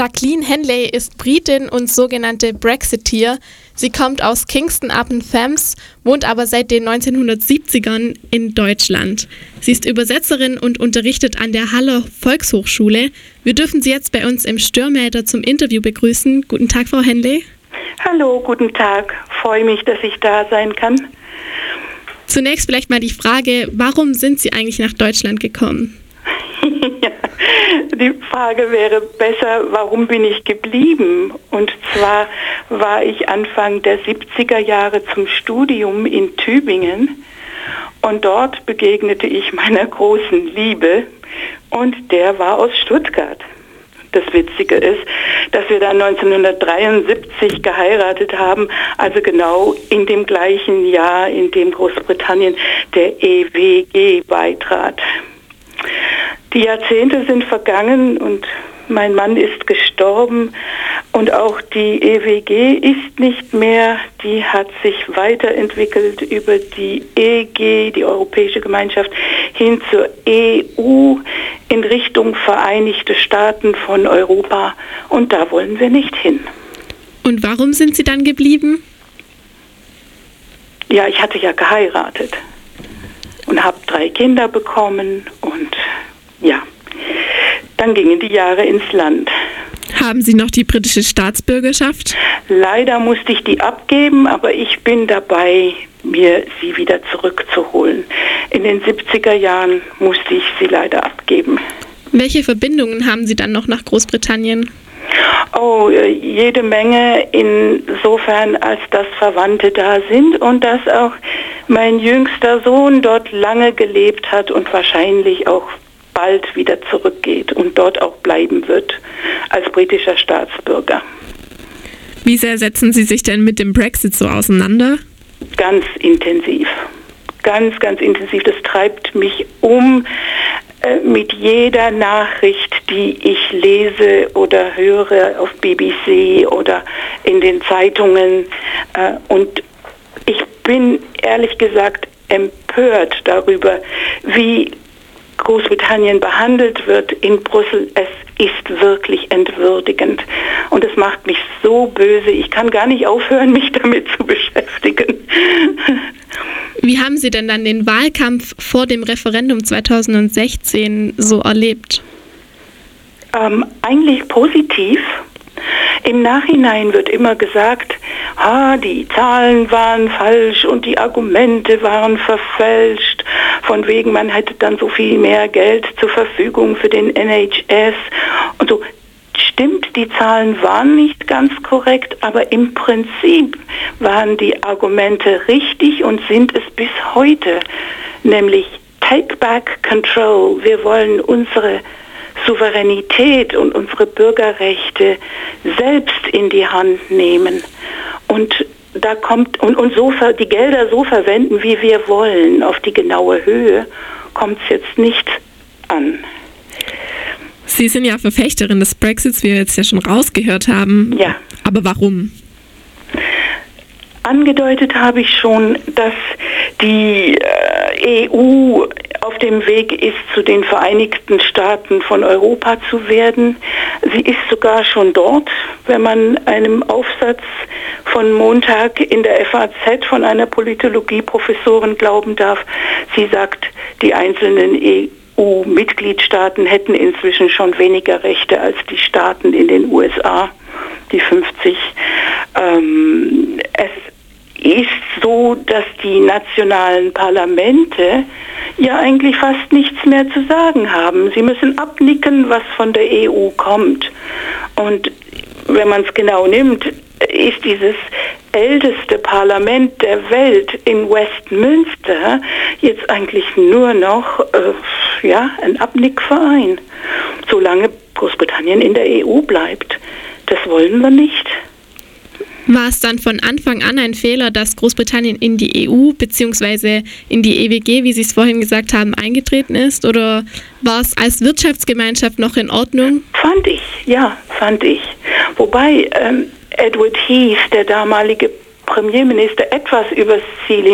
Jacqueline Henley ist Britin und sogenannte Brexiteer. Sie kommt aus Kingston upon Thames, wohnt aber seit den 1970ern in Deutschland. Sie ist Übersetzerin und unterrichtet an der Haller Volkshochschule. Wir dürfen Sie jetzt bei uns im Störmelder zum Interview begrüßen. Guten Tag, Frau Henley. Hallo, guten Tag. Freue mich, dass ich da sein kann. Zunächst vielleicht mal die Frage, warum sind Sie eigentlich nach Deutschland gekommen? Ja, die Frage wäre besser, warum bin ich geblieben? Und zwar war ich Anfang der 70er Jahre zum Studium in Tübingen und dort begegnete ich meiner großen Liebe und der war aus Stuttgart. Das Witzige ist, dass wir dann 1973 geheiratet haben, also genau in dem gleichen Jahr, in dem Großbritannien der EWG beitrat. Die Jahrzehnte sind vergangen und mein Mann ist gestorben und auch die EWG ist nicht mehr. Die hat sich weiterentwickelt über die EG, die Europäische Gemeinschaft, hin zur EU in Richtung Vereinigte Staaten von Europa und da wollen wir nicht hin. Und warum sind Sie dann geblieben? Ja, ich hatte ja geheiratet und habe 3 Kinder bekommen und ja, dann gingen die Jahre ins Land. Haben Sie noch die britische Staatsbürgerschaft? Leider musste ich die abgeben, aber ich bin dabei, mir sie wieder zurückzuholen. In den 70er Jahren musste ich sie leider abgeben. Welche Verbindungen haben Sie dann noch nach Großbritannien? Oh, jede Menge, insofern als dass Verwandte da sind und dass auch mein jüngster Sohn dort lange gelebt hat und wahrscheinlich auch bald wieder zurückgeht und dort auch bleiben wird als britischer Staatsbürger. Wie sehr setzen Sie sich denn mit dem Brexit so auseinander? Ganz intensiv. Ganz, ganz intensiv. Das treibt mich um mit jeder Nachricht, die ich lese oder höre auf BBC oder in den Zeitungen. Und ich bin ehrlich gesagt empört darüber, wie Großbritannien behandelt wird in Brüssel. Es ist wirklich entwürdigend und es macht mich so böse. Ich kann gar nicht aufhören, mich damit zu beschäftigen. Wie haben Sie denn dann den Wahlkampf vor dem Referendum 2016 so erlebt? Eigentlich positiv. Im Nachhinein wird immer gesagt, die Zahlen waren falsch und die Argumente waren verfälscht. Von wegen, man hätte dann so viel mehr Geld zur Verfügung für den NHS. Und so stimmt, die Zahlen waren nicht ganz korrekt, aber im Prinzip waren die Argumente richtig und sind es bis heute. Nämlich, take back control. Wir wollen unsere Souveränität und unsere Bürgerrechte selbst in die Hand nehmen und da kommt und so die Gelder so verwenden, wie wir wollen. Auf die genaue Höhe kommt es jetzt nicht an. Sie sind ja Verfechterin des Brexits, wie wir jetzt ja schon rausgehört haben. Ja. Aber warum? Angedeutet habe ich schon, dass die EU auf dem Weg ist, zu den Vereinigten Staaten von Europa zu werden. Sie ist sogar schon dort, wenn man einem Aufsatz von Montag in der FAZ von einer Politologieprofessorin glauben darf. Sie sagt, die einzelnen EU-Mitgliedstaaten hätten inzwischen schon weniger Rechte als die Staaten in den USA, die 50. Es ist so, dass die nationalen Parlamente ja eigentlich fast nichts mehr zu sagen haben. Sie müssen abnicken, was von der EU kommt. Und wenn man es genau nimmt, ist dieses älteste Parlament der Welt in Westminster jetzt eigentlich nur noch ein Abnickverein, solange Großbritannien in der EU bleibt. Das wollen wir nicht. War es dann von Anfang an ein Fehler, dass Großbritannien in die EU bzw. in die EWG, wie Sie es vorhin gesagt haben, eingetreten ist? Oder war es als Wirtschaftsgemeinschaft noch in Ordnung? Fand ich. Wobei Edward Heath, der damalige Premierminister, etwas übers Ziel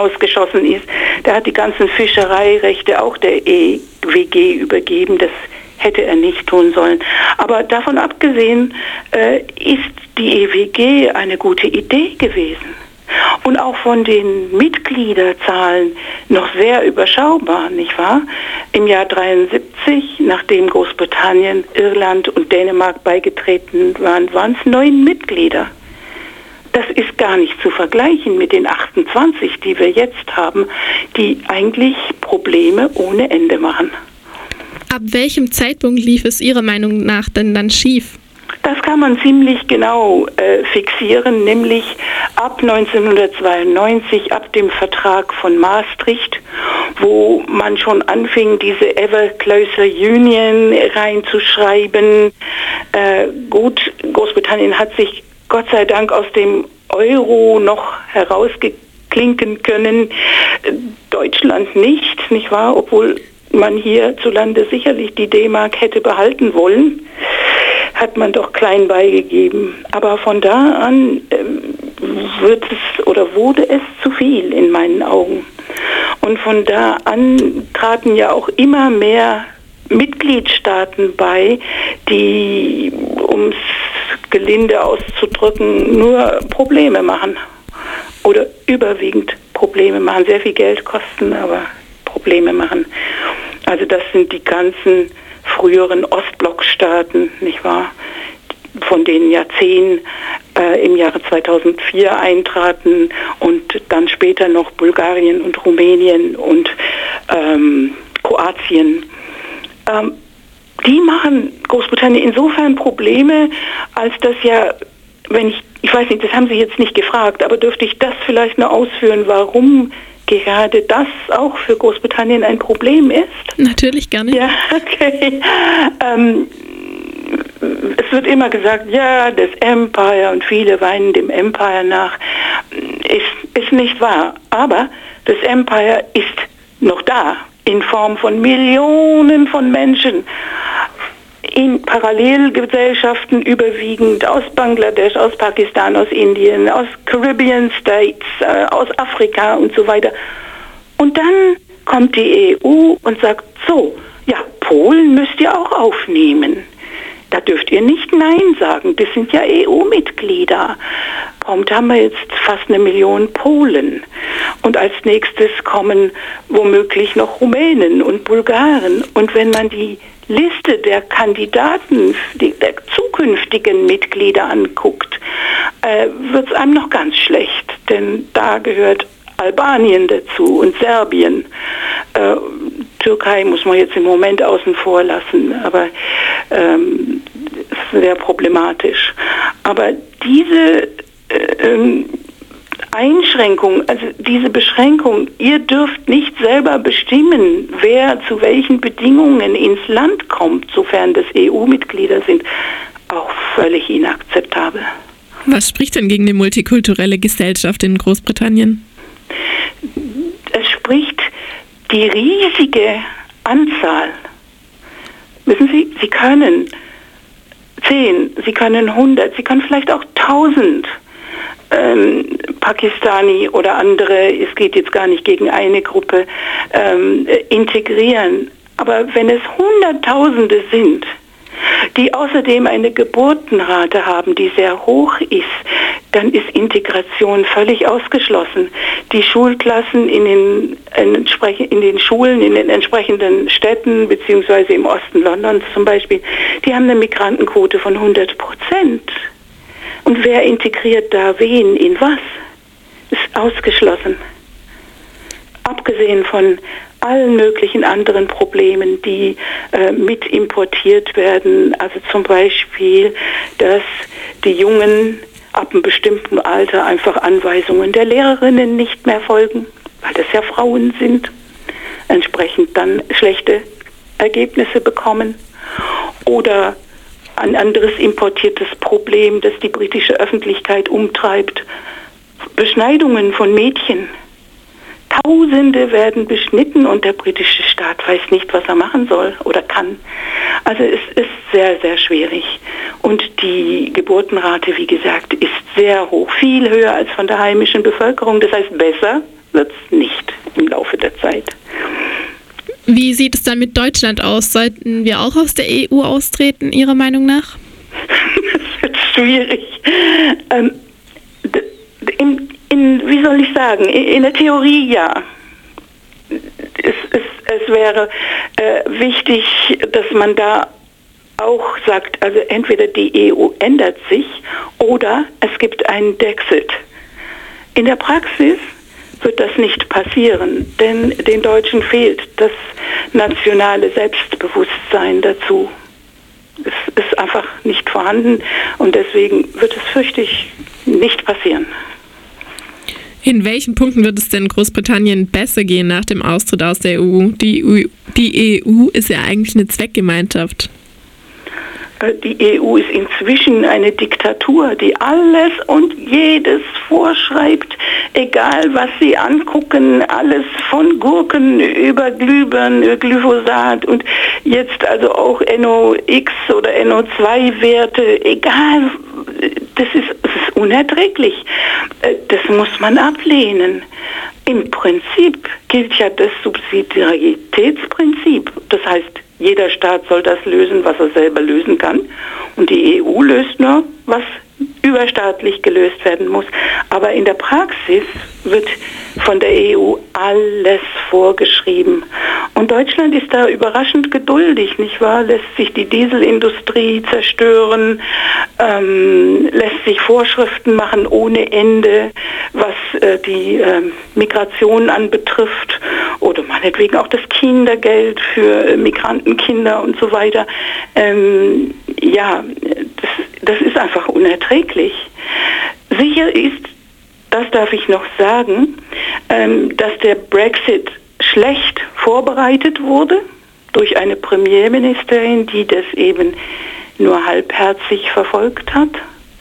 hinausgeschossen ist. Der hat die ganzen Fischereirechte auch der EWG übergeben. Das hätte er nicht tun sollen. Aber davon abgesehen ist die EWG eine gute Idee gewesen. Und auch von den Mitgliederzahlen noch sehr überschaubar, nicht wahr? Im Jahr 1973, nachdem Großbritannien, Irland und Dänemark beigetreten waren, waren es 9 Mitglieder. Das ist gar nicht zu vergleichen mit den 28, die wir jetzt haben, die eigentlich Probleme ohne Ende machen. Ab welchem Zeitpunkt lief es Ihrer Meinung nach denn dann schief? Das kann man ziemlich genau fixieren, nämlich ab 1992, ab dem Vertrag von Maastricht, wo man schon anfing, diese Ever Closer Union reinzuschreiben. Großbritannien hat sich Gott sei Dank aus dem Euro noch herausklinken können. Deutschland nicht wahr? Obwohl man hierzulande sicherlich die D-Mark hätte behalten wollen, hat man doch klein beigegeben. Aber von da an wurde es zu viel in meinen Augen. Und von da an traten ja auch immer mehr Mitgliedstaaten bei, die, um es gelinde auszudrücken, nur Probleme machen. Oder überwiegend Probleme machen. Sehr viel Geld kosten, aber Probleme machen. Also das sind die ganzen früheren Ostblockstaaten, nicht wahr? Von denen ja 10 im Jahre 2004 eintraten und dann später noch Bulgarien und Rumänien und Kroatien. Die machen Großbritannien insofern Probleme, als das ja, ich weiß nicht, das haben Sie jetzt nicht gefragt, aber dürfte ich das vielleicht noch ausführen, warum gerade das auch für Großbritannien ein Problem ist? Natürlich, gerne. Ja, okay. Es wird immer gesagt, ja, das Empire, und viele weinen dem Empire nach, ist nicht wahr. Aber das Empire ist noch da, in Form von Millionen von Menschen, in Parallelgesellschaften überwiegend aus Bangladesch, aus Pakistan, aus Indien, aus Caribbean States, aus Afrika und so weiter. Und dann kommt die EU und sagt, so, ja, Polen müsst ihr auch aufnehmen. Da dürft ihr nicht Nein sagen, das sind ja EU-Mitglieder. Prompt haben wir jetzt fast 1 Million Polen. Und als nächstes kommen womöglich noch Rumänen und Bulgaren. Und wenn man die Liste der Kandidaten, der zukünftigen Mitglieder anguckt, wird es einem noch ganz schlecht. Denn da gehört Albanien dazu und Serbien. Türkei muss man jetzt im Moment außen vor lassen, aber ist sehr problematisch. Aber diese Einschränkung, also diese Beschränkung, ihr dürft nicht selber bestimmen, wer zu welchen Bedingungen ins Land kommt, sofern das EU-Mitglieder sind, auch völlig inakzeptabel. Was spricht denn gegen die multikulturelle Gesellschaft in Großbritannien? Es spricht die riesige Anzahl. Wissen Sie, Sie können 10, Sie können 100, Sie können vielleicht auch 1000 Pakistani oder andere, es geht jetzt gar nicht gegen eine Gruppe, integrieren. Aber wenn es Hunderttausende sind, die außerdem eine Geburtenrate haben, die sehr hoch ist, dann ist Integration völlig ausgeschlossen. Die Schulklassen in den Schulen, in den entsprechenden Städten, beziehungsweise im Osten Londons zum Beispiel, die haben eine Migrantenquote von 100%. Und wer integriert da wen in was? Ist ausgeschlossen. Abgesehen von allen möglichen anderen Problemen, die mit importiert werden. Also zum Beispiel, dass die Jungen ab einem bestimmten Alter einfach Anweisungen der Lehrerinnen nicht mehr folgen, weil das ja Frauen sind, entsprechend dann schlechte Ergebnisse bekommen. Oder ein anderes importiertes Problem, das die britische Öffentlichkeit umtreibt, Beschneidungen von Mädchen. Tausende werden beschnitten und der britische Staat weiß nicht, was er machen soll oder kann. Also es ist sehr, sehr schwierig. Und die Geburtenrate, wie gesagt, ist sehr hoch, viel höher als von der heimischen Bevölkerung. Das heißt, besser wird es nicht im Laufe der Zeit. Wie sieht es dann mit Deutschland aus? Sollten wir auch aus der EU austreten, Ihrer Meinung nach? Das wird schwierig. Wie soll ich sagen? In der Theorie ja. Es wäre wichtig, dass man da auch sagt, also entweder die EU ändert sich oder es gibt einen Dexit. In der Praxis wird das nicht passieren, denn den Deutschen fehlt das nationale Selbstbewusstsein dazu. Es ist einfach nicht vorhanden und deswegen wird es, fürchte ich, nicht passieren. In welchen Punkten wird es denn Großbritannien besser gehen nach dem Austritt aus der EU? Die EU ist ja eigentlich eine Zweckgemeinschaft. Die EU ist inzwischen eine Diktatur, die alles und jedes vorschreibt, egal was sie angucken, alles von Gurken über Glühbirnen, Glyphosat und jetzt also auch NOx oder NO2-Werte, egal, das ist unerträglich. Das muss man ablehnen. Im Prinzip gilt ja das Subsidiaritätsprinzip, das heißt, jeder Staat soll das lösen, was er selber lösen kann. Und die EU löst nur, was überstaatlich gelöst werden muss. Aber in der Praxis wird von der EU alles vorgeschrieben. Und Deutschland ist da überraschend geduldig, nicht wahr? Lässt sich die Dieselindustrie zerstören, lässt sich Vorschriften machen ohne Ende, was die Migration anbetrifft oder meinetwegen auch das Kindergeld für Migrantenkinder und so weiter. Das ist einfach unerträglich. Sicher ist, das darf ich noch sagen, dass der Brexit schlecht vorbereitet wurde durch eine Premierministerin, die das eben nur halbherzig verfolgt hat.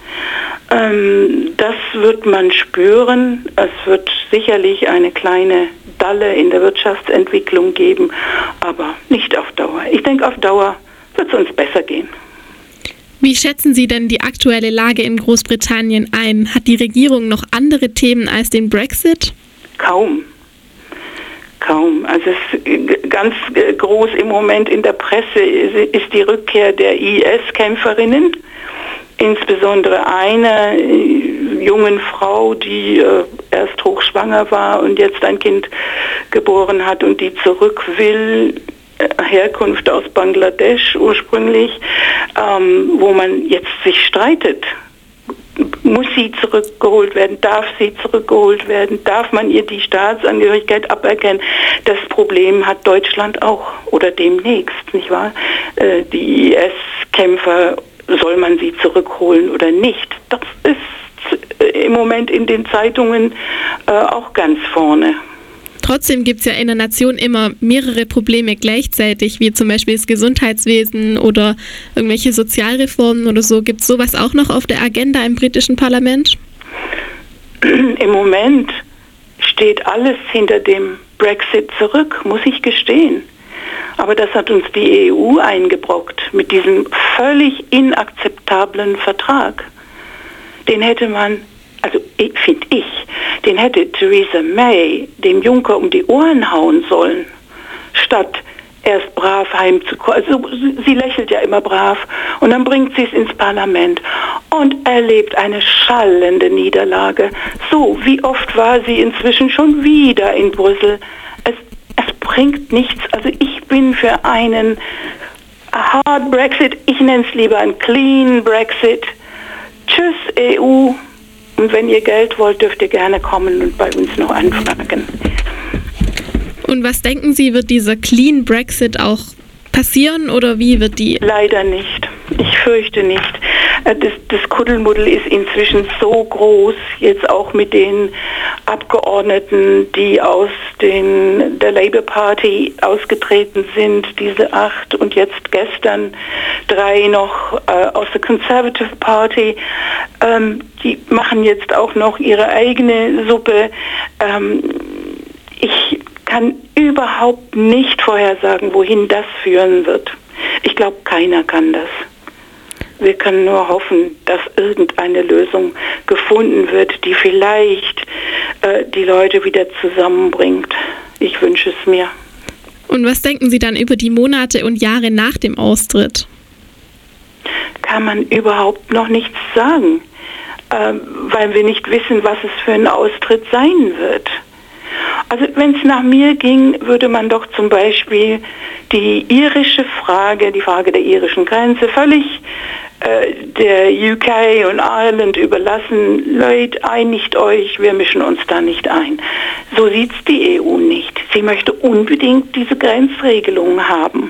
Das wird man spüren. Es wird sicherlich eine kleine Dalle in der Wirtschaftsentwicklung geben, aber nicht auf Dauer. Ich denke, auf Dauer wird es uns besser gehen. Wie schätzen Sie denn die aktuelle Lage in Großbritannien ein? Hat die Regierung noch andere Themen als den Brexit? Kaum. Also es ist ganz groß im Moment in der Presse ist die Rückkehr der IS-Kämpferinnen. Insbesondere eine jungen Frau, die erst hochschwanger war und jetzt ein Kind geboren hat und die zurück will, Herkunft aus Bangladesch ursprünglich, wo man jetzt sich streitet. Muss sie zurückgeholt werden? Darf sie zurückgeholt werden? Darf man ihr die Staatsangehörigkeit aberkennen? Das Problem hat Deutschland auch oder demnächst, nicht wahr? Die IS-Kämpfer, soll man sie zurückholen oder nicht? Das ist im Moment in den Zeitungen auch ganz vorne. Trotzdem gibt es ja in der Nation immer mehrere Probleme gleichzeitig, wie zum Beispiel das Gesundheitswesen oder irgendwelche Sozialreformen oder so. Gibt es sowas auch noch auf der Agenda im britischen Parlament? Im Moment steht alles hinter dem Brexit zurück, muss ich gestehen. Aber das hat uns die EU eingebrockt mit diesem völlig inakzeptablen Vertrag. Den hätte man, also finde ich, den hätte Theresa May dem Juncker um die Ohren hauen sollen, statt erst brav heimzukommen. Also sie lächelt ja immer brav und dann bringt sie es ins Parlament und erlebt eine schallende Niederlage. So, wie oft war sie inzwischen schon wieder in Brüssel? Es bringt nichts. Also ich bin für einen Hard Brexit, ich nenne es lieber einen Clean Brexit. Tschüss EU. Und wenn ihr Geld wollt, dürft ihr gerne kommen und bei uns noch anfragen. Und was denken Sie, wird dieser Clean Brexit auch passieren oder wie wird die? Leider nicht. Ich fürchte nicht. Das Kuddelmuddel ist inzwischen so groß, jetzt auch mit den Abgeordneten, die aus der Labour Party ausgetreten sind, diese 8 und jetzt gestern 3 noch aus der Conservative Party. Die machen jetzt auch noch ihre eigene Suppe. Ich kann überhaupt nicht vorhersagen, wohin das führen wird. Ich glaube, keiner kann das. Wir können nur hoffen, dass irgendeine Lösung gefunden wird, die vielleicht die Leute wieder zusammenbringt. Ich wünsche es mir. Und was denken Sie dann über die Monate und Jahre nach dem Austritt? Kann man überhaupt noch nichts sagen, weil wir nicht wissen, was es für ein Austritt sein wird. Also wenn es nach mir ging, würde man doch zum Beispiel die irische Frage, die Frage der irischen Grenze, völlig der UK und Ireland überlassen. Leute, einigt euch, wir mischen uns da nicht ein. So sieht es die EU nicht. Sie möchte unbedingt diese Grenzregelungen haben.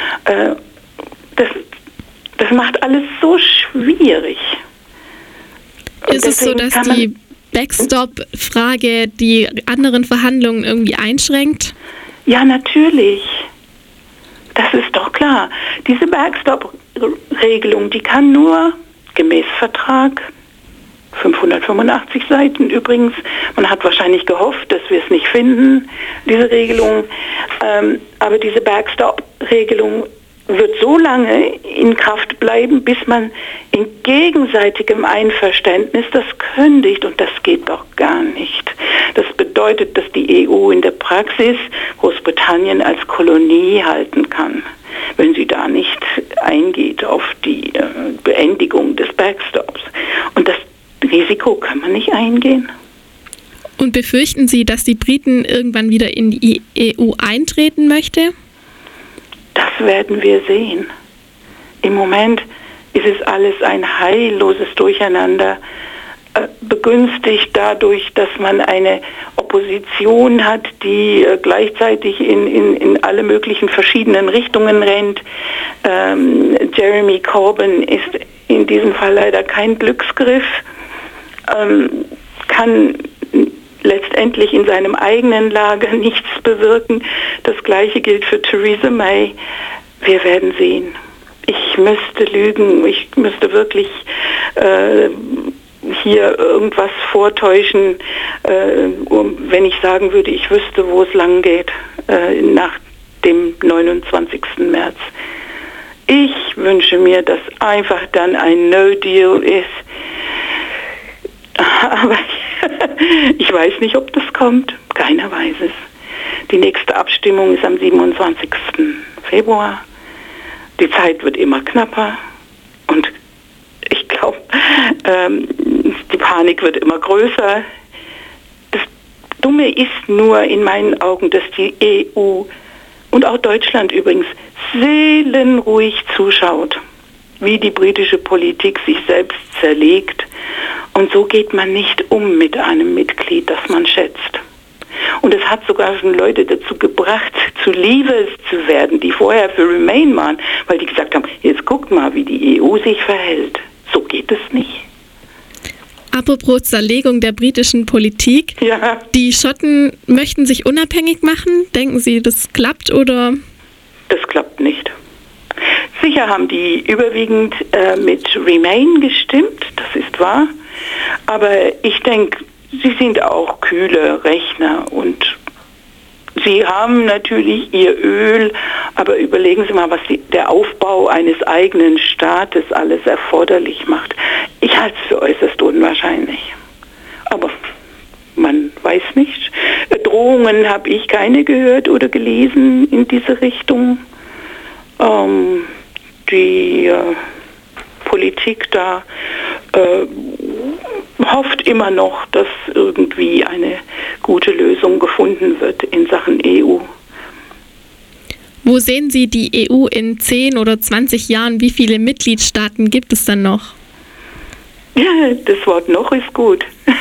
Das macht alles so schwierig. Ist es so, dass die Backstop-Frage die anderen Verhandlungen irgendwie einschränkt? Ja, natürlich. Das ist doch klar. Diese Backstop-Regelung, die kann nur gemäß Vertrag, 585 Seiten übrigens, man hat wahrscheinlich gehofft, dass wir es nicht finden, diese Regelung, aber diese Backstop-Regelung wird so lange in Kraft bleiben, bis man in gegenseitigem Einverständnis das kündigt, und das geht doch gar nicht. Das bedeutet, dass die EU in der Praxis Großbritannien als Kolonie halten kann, wenn sie da nicht eingeht auf die Beendigung des Backstops. Und das Risiko kann man nicht eingehen. Und befürchten Sie, dass die Briten irgendwann wieder in die EU eintreten möchte? Das werden wir sehen. Im Moment ist es alles ein heilloses Durcheinander, begünstigt dadurch, dass man eine Opposition hat, die gleichzeitig in alle möglichen verschiedenen Richtungen rennt. Jeremy Corbyn ist in diesem Fall leider kein Glücksgriff, kann letztendlich in seinem eigenen Lager nichts bewirken. Das Gleiche gilt für Theresa May. Wir werden sehen. Ich müsste lügen, ich müsste wirklich hier irgendwas vortäuschen, wenn ich sagen würde, ich wüsste, wo es lang geht nach dem 29. März. Ich wünsche mir, dass einfach dann ein No-Deal ist. Aber ich weiß nicht, ob das kommt. Keiner weiß es. Die nächste Abstimmung ist am 27. Februar. Die Zeit wird immer knapper. Und ich glaube, die Panik wird immer größer. Das Dumme ist nur in meinen Augen, dass die EU und auch Deutschland übrigens seelenruhig zuschaut, wie die britische Politik sich selbst zerlegt. Und so geht man nicht um mit einem Mitglied, das man schätzt. Und es hat sogar schon Leute dazu gebracht, zu Leavers zu werden, die vorher für Remain waren, weil die gesagt haben, jetzt guckt mal, wie die EU sich verhält. So geht es nicht. Apropos Zerlegung der britischen Politik. Ja. Die Schotten möchten sich unabhängig machen. Denken Sie, das klappt oder? Das klappt nicht. Sicher haben die überwiegend mit Remain gestimmt, das ist wahr. Aber ich denke, sie sind auch kühle Rechner und sie haben natürlich ihr Öl, aber überlegen Sie mal, was der Aufbau eines eigenen Staates alles erforderlich macht. Ich halte es für äußerst unwahrscheinlich. Aber man weiß nicht. Drohungen habe ich keine gehört oder gelesen in diese Richtung. Die Politik da hofft immer noch, dass irgendwie eine gute Lösung gefunden wird in Sachen EU. Wo sehen Sie die EU in 10 oder 20 Jahren? Wie viele Mitgliedstaaten gibt es dann noch? Ja, das Wort noch ist gut.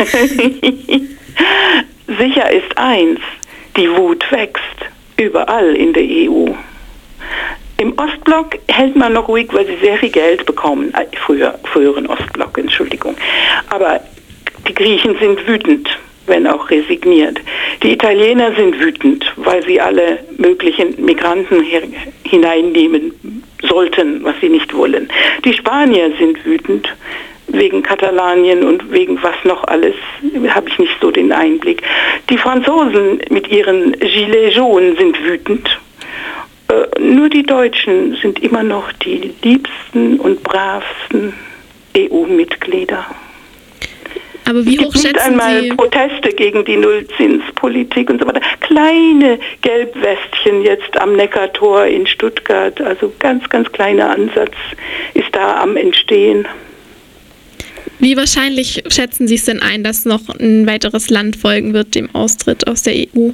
Sicher ist eins, die Wut wächst überall in der EU. Im Ostblock hält man noch ruhig, weil sie sehr viel Geld bekommen. Früheren Ostblock, Entschuldigung. Aber die Griechen sind wütend, wenn auch resigniert. Die Italiener sind wütend, weil sie alle möglichen Migranten hineinnehmen sollten, was sie nicht wollen. Die Spanier sind wütend, wegen Katalanien und wegen was noch alles, habe ich nicht so den Einblick. Die Franzosen mit ihren Gilets jaunes sind wütend. Nur die Deutschen sind immer noch die liebsten und bravsten EU-Mitglieder. Aber wie hoch nicht schätzen einmal Sie... Proteste gegen die Nullzinspolitik und so weiter. Kleine Gelbwestchen jetzt am Neckartor in Stuttgart. Also ganz, ganz kleiner Ansatz ist da am Entstehen. Wie wahrscheinlich schätzen Sie es denn ein, dass noch ein weiteres Land folgen wird dem Austritt aus der EU?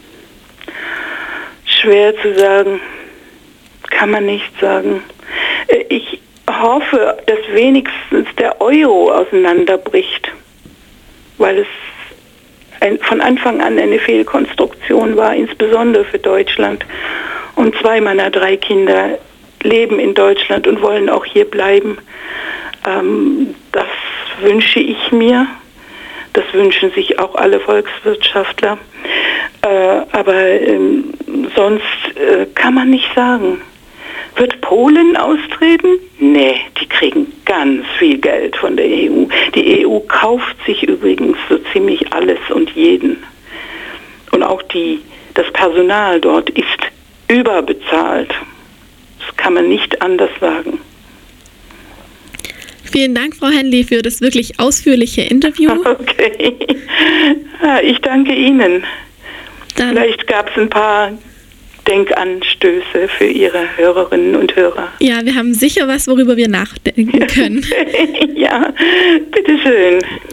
Schwer zu sagen. Kann man nicht sagen. Ich hoffe, dass wenigstens der Euro auseinanderbricht, weil es von Anfang an eine Fehlkonstruktion war, insbesondere für Deutschland. Und 2 meiner 3 Kinder leben in Deutschland und wollen auch hier bleiben. Das wünsche ich mir. Das wünschen sich auch alle Volkswirtschaftler. Aber sonst kann man nicht sagen. Wird Polen austreten? Nee, die kriegen ganz viel Geld von der EU. Die EU kauft sich übrigens so ziemlich alles und jeden. Und auch das Personal dort ist überbezahlt. Das kann man nicht anders sagen. Vielen Dank, Frau Henley, für das wirklich ausführliche Interview. Okay. Ich danke Ihnen. Vielleicht gab es ein paar Denkanstöße für Ihre Hörerinnen und Hörer. Ja, wir haben sicher was, worüber wir nachdenken können. Ja, bitteschön.